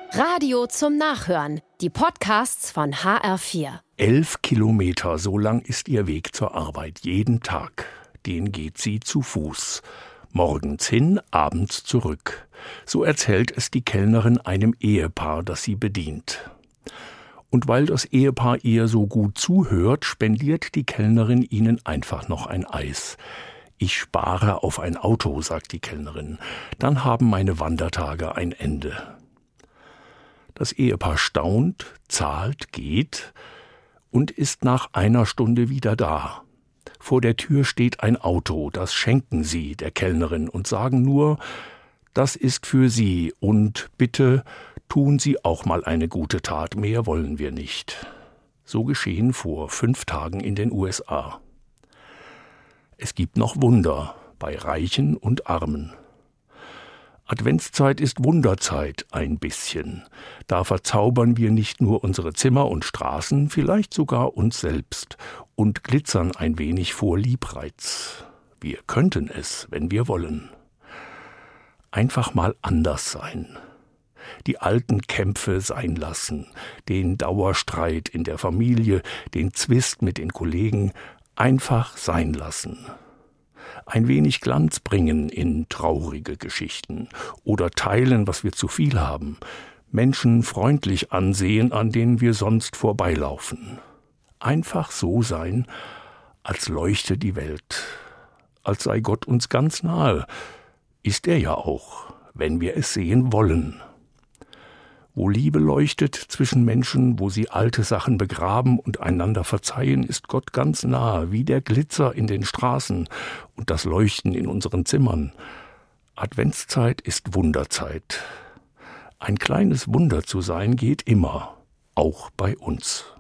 Radio zum Nachhören. Die Podcasts von HR4. 11 Kilometer, so lang ist ihr Weg zur Arbeit, jeden Tag. Den geht sie zu Fuß. Morgens hin, abends zurück. So erzählt es die Kellnerin einem Ehepaar, das sie bedient. Und weil das Ehepaar ihr so gut zuhört, spendiert die Kellnerin ihnen einfach noch ein Eis. Ich spare auf ein Auto, sagt die Kellnerin. Dann haben meine Wandertage ein Ende. Das Ehepaar staunt, zahlt, geht und ist nach einer Stunde wieder da. Vor der Tür steht ein Auto, das schenken sie der Kellnerin und sagen nur, das ist für Sie und bitte tun Sie auch mal eine gute Tat, mehr wollen wir nicht. So geschehen vor 5 Tagen in den USA. Es gibt noch Wunder bei Reichen und Armen. Adventszeit ist Wunderzeit ein bisschen. Da verzaubern wir nicht nur unsere Zimmer und Straßen, vielleicht sogar uns selbst und glitzern ein wenig vor Liebreiz. Wir könnten es, wenn wir wollen. Einfach mal anders sein. Die alten Kämpfe sein lassen, den Dauerstreit in der Familie, den Zwist mit den Kollegen, einfach sein lassen. Ein wenig Glanz bringen in traurige Geschichten oder teilen, was wir zu viel haben. Menschen freundlich ansehen, an denen wir sonst vorbeilaufen. Einfach so sein, als leuchte die Welt, als sei Gott uns ganz nahe. Ist er ja auch, wenn wir es sehen wollen. Wo Liebe leuchtet zwischen Menschen, wo sie alte Sachen begraben und einander verzeihen, ist Gott ganz nahe, wie der Glitzer in den Straßen und das Leuchten in unseren Zimmern. Adventszeit ist Wunderzeit. Ein kleines Wunder zu sein geht immer, auch bei uns.